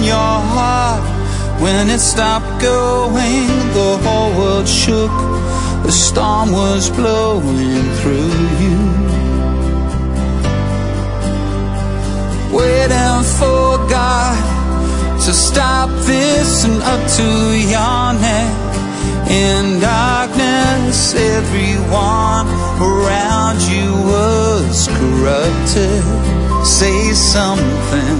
your heart. When it stopped going, the whole world shook. The storm was blowing through you. Waiting for God to stop this and up to your neck. In darkness, everyone around you was corrupted. Say something.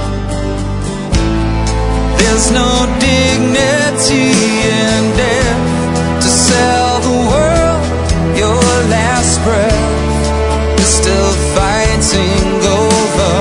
There's no dignity in death to sell the world your last breath. You're still fighting over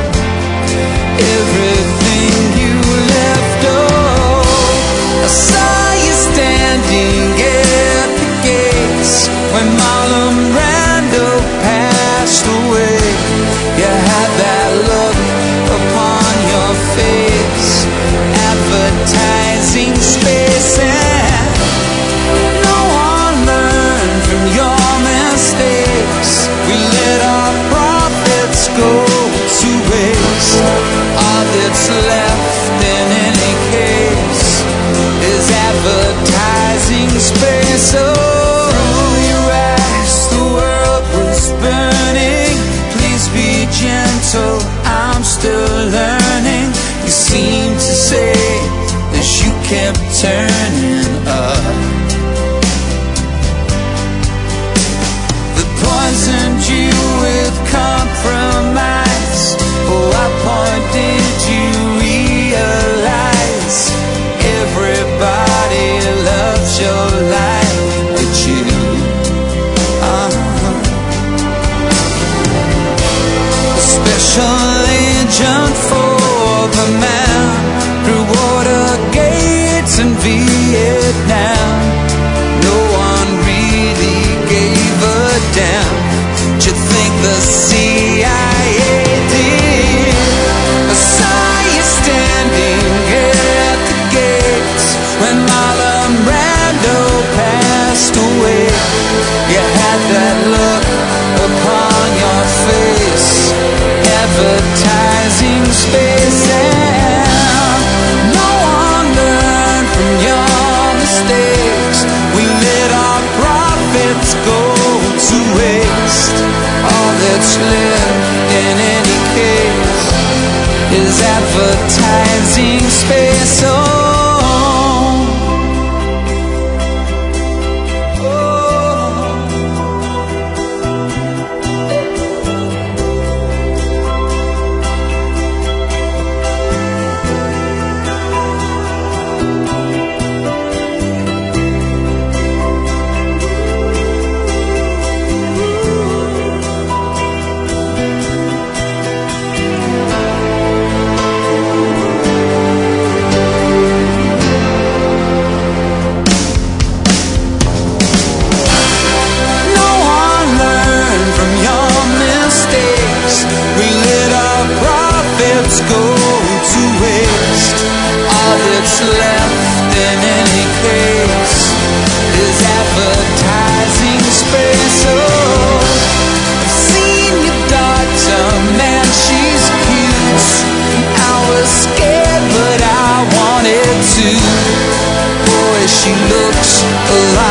everything you left. Oh, I saw you standing at the gates when Marlon Brando passed away. You had that look upon your face, advertising space, and no one learned from your mistakes. We let our profits go to waste. All that's left in any case is advertising space. Oh, your eyes, the world was burning. Please be gentle, I'm still learning. You seem to say as you kept turning up. They poisoned you with compromise. Oh, what point did you realize everybody loves your life but you? A special agent for the man through water gates in Vietnam. No one really gave a damn. Did you think the CIA did? I saw you standing at the gates when Marlon Brando passed away. You had that look upon your face, advertising space, and no one learned from your mistakes. We let our profits go to waste. All that's left in any case is advertising space. Go to waste. All that's left in any case is advertising space. Oh, I've seen your daughter, man, she's cute. I was scared, but I wanted to. Boy, she looks alive.